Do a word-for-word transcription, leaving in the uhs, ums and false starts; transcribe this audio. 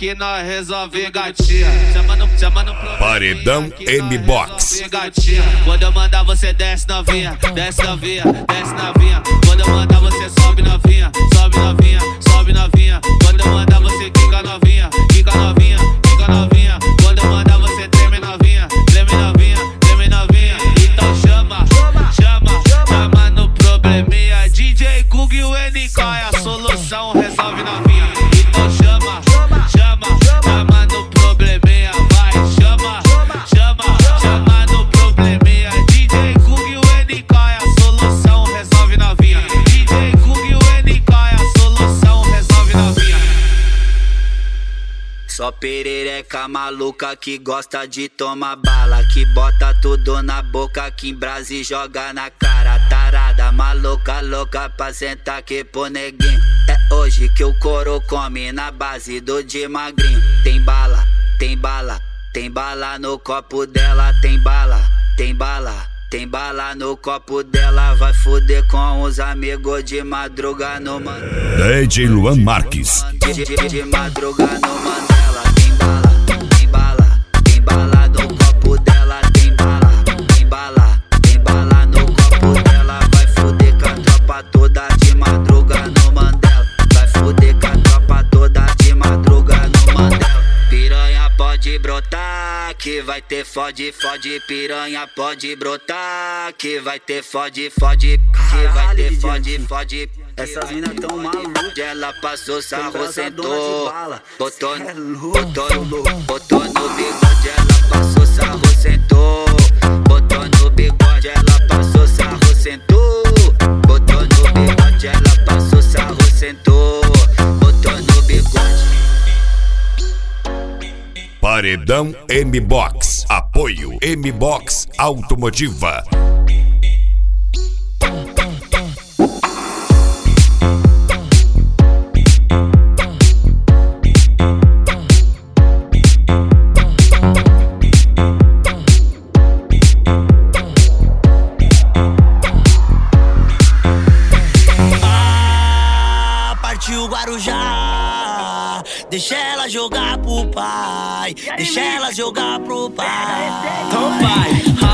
que nós resolve gatinha. Chama no, chama no Paredão M-Box. Quando eu mandar você desce novinha, desce novinha, desce novinha. Quando eu mandar você sobe novinha, sobe novinha, sobe novinha. Quando eu mandar você quica novinha, quica novinha, quica novinha. Quando eu mandar você treme novinha, treme novinha, treme novinha. Então chama, chama, chama no probleminha. D J Google e o N K é a solução, resolve novinha. Então chama, chama, chama no probleminha. Vai, chama, chama, chama no probleminha. D J Google e o N K é a solução, resolve novinha. D J Google e o N K é a solução, resolve novinha. Só perereca maluca que gosta de tomar bala, que bota tudo na boca, que em brasa e joga na cara. Tarada, maluca, louca pra sentar aqui pro neguinho. É hoje que o coro come na base do de magrinho. Tem bala, tem bala, tem bala no copo dela. Tem bala, tem bala, tem bala no copo dela. Vai fuder com os amigos de madruga no man. D J Luan Marques. De, de, de madruga no Mandela. Tem bala, tem bala, tem bala no copo dela. Tem bala, tem bala, tem bala no copo dela. Vai fuder com a tropa toda de madruga no Mandela. Vai fuder com a tropa toda de madruga no Mandela. Piranha pode brotar, que vai ter fode, fode. Piranha pode brotar, que vai ter fode, fode. Que vai ter fode, fode. Essas minas tão malucas. Ela passou, sarro, sentou. Botou, botou, botou no bigode. Ela passou, sarro, sentou. Botou no bigode. Ela passou, sarro, sentou. Botou no bigode. Ela passou, sarro, sentou. Botou no bigode. Paredão M-Box. Apoio M-Box Automotiva. Ah, partiu Guarujá. Deixa ela jogar pro pai, deixa ela jogar pro pai. Então vai.